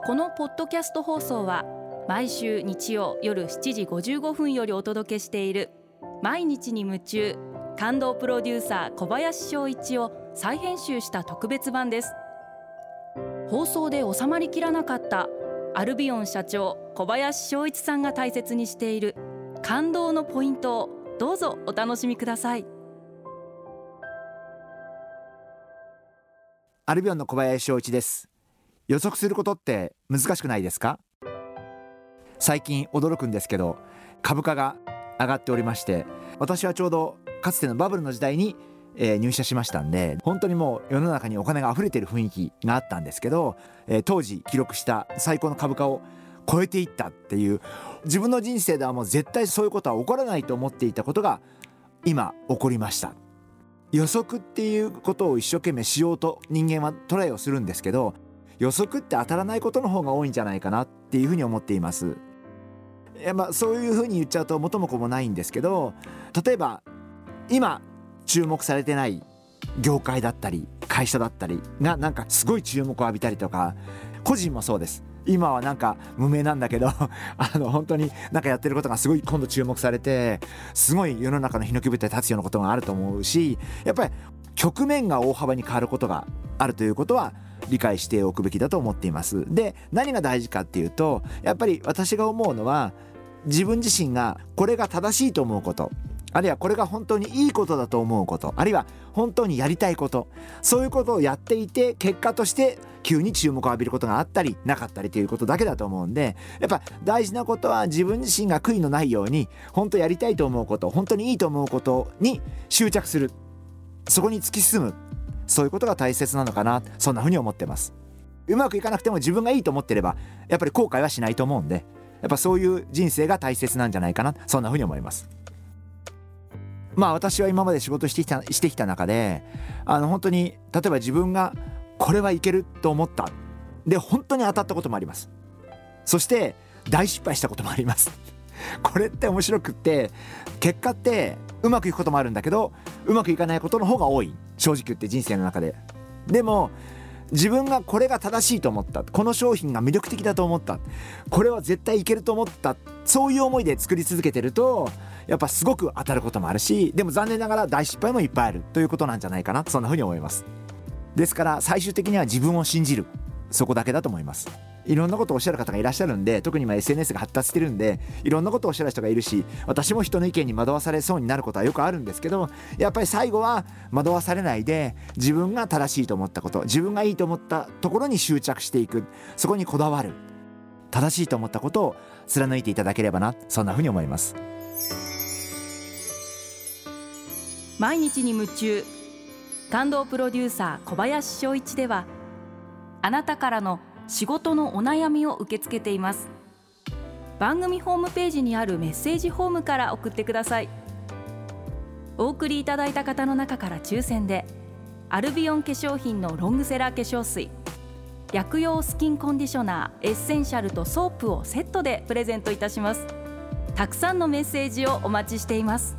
このポッドキャスト放送は毎週日曜夜7時55分よりお届けしている毎日に夢中感動プロデューサー小林翔一を再編集した特別版です。放送で収まりきらなかったアルビオン社長小林翔一さんが大切にしている感動のポイントをどうぞお楽しみください。 アルビオンの小林翔一です。予測することって難しくないですか？最近驚くんですけど、株価が上がっておりまして、私はちょうどかつてのバブルの時代に入社しましたんで、本当にもう世の中にお金が溢れている雰囲気があったんですけど、当時記録した最高の株価を超えていったっていう、自分の人生ではもう絶対そういうことは起こらないと思っていたことが今起こりました。予測っていうことを一生懸命しようと人間はトライをするんですけど、予測って当たらないことの方が多いんじゃないかなっていうふうに思っています。そういうふうに言っちゃうと元も子もないんですけど、例えば今注目されてない業界だったり会社だったりがなんかすごい注目を浴びたりとか、個人もそうです。今はなんか無名なんだけど本当になんかやってることがすごい今度注目されて、すごい世の中のヒノキ舞台立つようなことがあると思うし、やっぱり局面が大幅に変わることがあるということは理解しておくべきだと思っています。で、何が大事かっていうと、やっぱり私が思うのは、自分自身がこれが正しいと思うこと、あるいはこれが本当にいいことだと思うこと、あるいは本当にやりたいこと、そういうことをやっていて結果として急に注目を浴びることがあったりなかったりということだけだと思うんで、やっぱ大事なことは自分自身が悔いのないように本当やりたいと思うこと、本当にいいと思うことに執着する、そこに突き進む、そういうことが大切なのかな、そんなふうに思ってます。うまくいかなくても自分がいいと思ってればやっぱり後悔はしないと思うんで、やっぱそういう人生が大切なんじゃないかな、そんなふうに思います。私は今まで仕事してきた中で、本当に例えば自分がこれはいけると思ったで本当に当たったこともあります。そして大失敗したこともありますこれって面白くって、結果ってうまくいくこともあるんだけどうまくいかないことの方が多い、正直言って人生の中で。でも自分がこれが正しいと思った、この商品が魅力的だと思った、これは絶対いけると思った、そういう思いで作り続けてるとやっぱすごく当たることもあるし、でも残念ながら大失敗もいっぱいあるということなんじゃないかな、そんなふうに思います。ですから最終的には自分を信じる、そこだけだと思います。いろんなことをおっしゃる方がいらっしゃるんで、特に今 SNS が発達してるんでいろんなことをおっしゃる人がいるし、私も人の意見に惑わされそうになることはよくあるんですけど、やっぱり最後は惑わされないで自分が正しいと思ったこと、自分がいいと思ったところに執着していく、そこにこだわる、正しいと思ったことを貫いていただければな、そんなふうに思います。 毎日に夢中感動プロデューサー小林翔一では、あなたからの仕事のお悩みを受け付けています。番組ホームページにあるメッセージフォームから送ってください。お送りいただいた方の中から抽選でアルビオン化粧品のロングセラー化粧水、薬用スキンコンディショナーエッセンシャルとソープをセットでプレゼントいたします。たくさんのメッセージをお待ちしています。